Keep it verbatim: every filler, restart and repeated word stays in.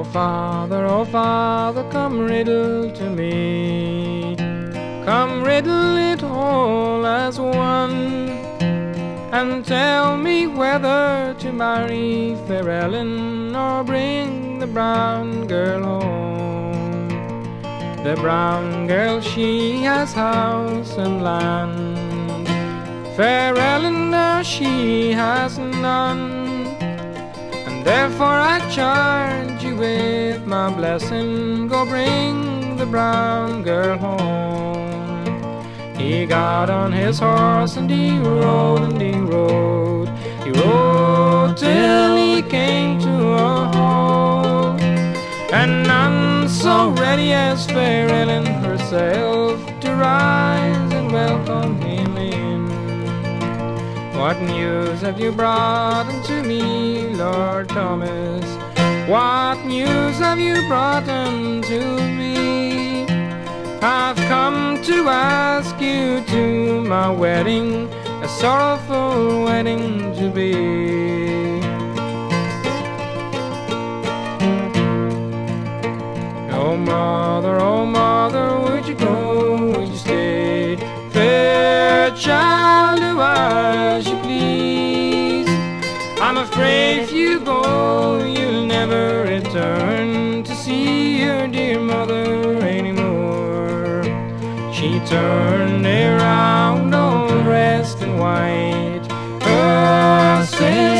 father, oh father, come riddle to me. Come riddle it all as one, and tell me whether to marry fair Ellen or bring the brown girl home. The brown girl, she has house and land, fair Ellen, now she has none, and therefore I charge you with my blessing, go bring the brown girl home. He got on his horse and he rode and he rode, he rode till he came to a hall, and none so ready as fair Ellen herself to rise and welcome him in. What news have you brought unto me, Lord Thomas? What news have you brought unto me? I've come to ask you to my wedding, a sorrowful wedding to be. Oh mother, oh mother, would you go, would you stay? Fair child, do as you please. I'm afraid if you go, you'll never return to see your dear mother anymore. She turned around all dressed in white, her